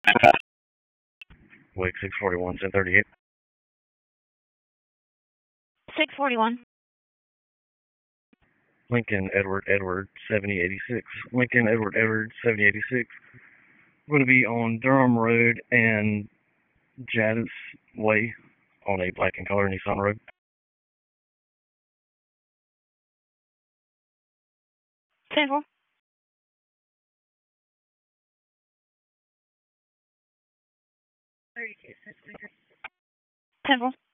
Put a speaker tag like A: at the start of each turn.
A: Wake 641, 1038.
B: 641.
A: Lincoln Edward 7086. Lincoln Edward 7086. We're going to be on Durham Road and Jadis Way on a black and color Nissan Road.
B: Central. Central.